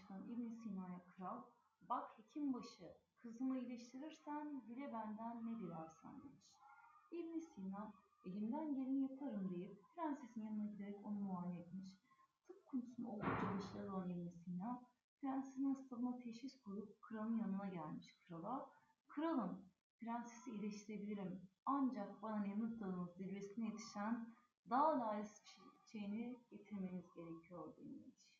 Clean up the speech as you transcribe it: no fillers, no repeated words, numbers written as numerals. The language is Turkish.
çıkan İbn Sina'ya kral, "Bak hekimbaşı, kızımı iyileştirirsen dile benden ne dilersen" demiş. İbn Sina, "Elimden geleni yaparım" deyip prensesin yanına giderek onu muayene etmiş. Tıp konusunda oldukça başarılı olan İbn Sina, prensesin hastalığına teşhis koyup kralın yanına gelmiş krala. "Kralım, prensesi iyileştirebilirim. Ancak bana Nemrut Dağı'nın zirvesine yetişen dağ lalesi çiçeğini getirmeniz gerekiyor" demiş.